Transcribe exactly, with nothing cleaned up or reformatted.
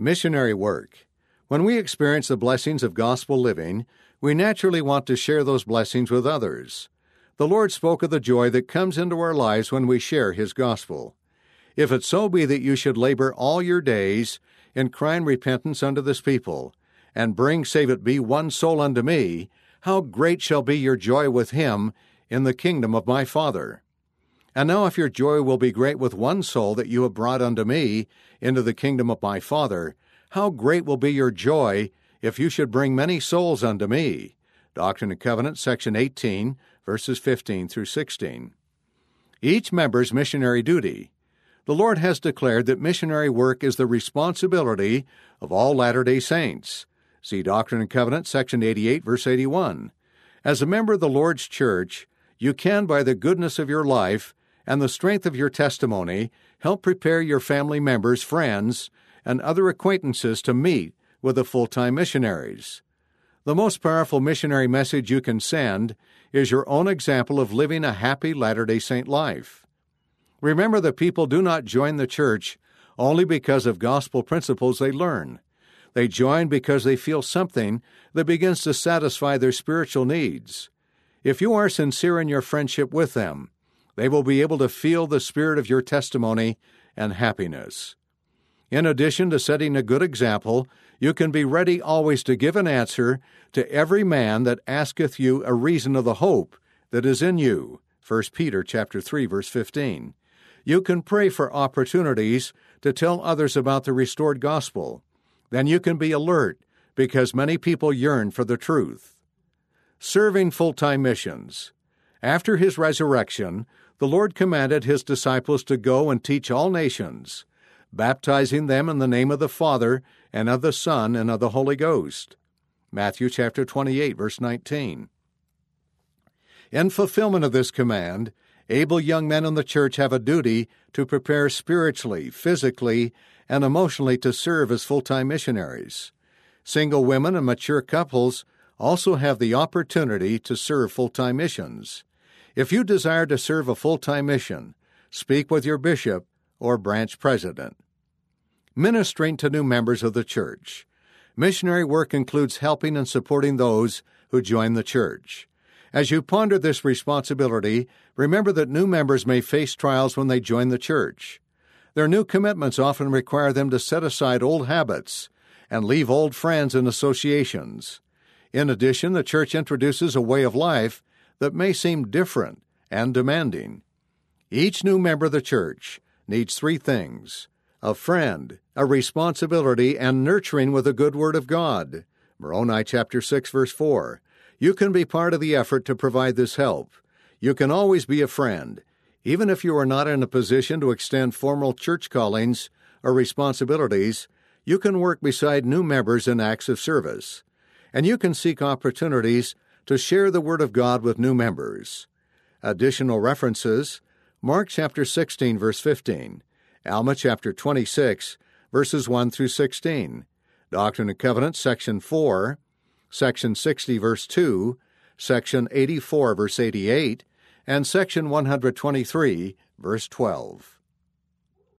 Missionary work. When we experience the blessings of gospel living, we naturally want to share those blessings with others. The Lord spoke of the joy that comes into our lives when we share His gospel. If it so be that you should labor all your days in crying repentance unto this people, and bring, save it be, one soul unto me, how great shall be your joy with him in the kingdom of my Father. And now if your joy will be great with one soul that you have brought unto me into the kingdom of my Father, how great will be your joy if you should bring many souls unto me. Doctrine and Covenants, section eighteen, verses fifteen through sixteen. Each member's missionary duty. The Lord has declared that missionary work is the responsibility of all Latter-day Saints. See Doctrine and Covenants, section eighty-eight, verse eighty-one. As a member of the Lord's church, you can, by the goodness of your life and the strength of your testimony, help prepare your family members, friends, and other acquaintances to meet with the full-time missionaries. The most powerful missionary message you can send is your own example of living a happy Latter-day Saint life. Remember that people do not join the church only because of gospel principles they learn. They join because they feel something that begins to satisfy their spiritual needs. If you are sincere in your friendship with them, they will be able to feel the spirit of your testimony and happiness. In addition to setting a good example, you can be ready always to give an answer to every man that asketh you a reason of the hope that is in you. First Peter chapter three, verse fifteen. You can pray for opportunities to tell others about the restored gospel. Then you can be alert because many people yearn for the truth. Serving full-time missions. After His resurrection, the Lord commanded His disciples to go and teach all nations, baptizing them in the name of the Father, and of the Son, and of the Holy Ghost. Matthew chapter twenty-eight, verse nineteen. In fulfillment of this command, able young men in the church have a duty to prepare spiritually, physically, and emotionally to serve as full-time missionaries. Single women and mature couples also have the opportunity to serve full-time missions. If you desire to serve a full-time mission, speak with your bishop or branch president. Ministering to new members of the church. Missionary work includes helping and supporting those who join the church. As you ponder this responsibility, remember that new members may face trials when they join the church. Their new commitments often require them to set aside old habits and leave old friends and associations. In addition, the church introduces a way of life that may seem different and demanding. Each new member of the church needs three things: a friend, a responsibility, and nurturing with the good word of God. Moroni chapter six, verse four. You can be part of the effort to provide this help. You can always be a friend, even if you are not in a position to extend formal church callings or responsibilities. You can work beside new members in acts of service, and you can seek opportunities to share the Word of God with new members. Additional references: Mark chapter sixteen, verse fifteen, Alma chapter twenty-six, verses one through sixteen, Doctrine and Covenants, section four, section sixty, verse two, section eighty-four, verse eighty-eight, and section one hundred twenty-three, verse twelve.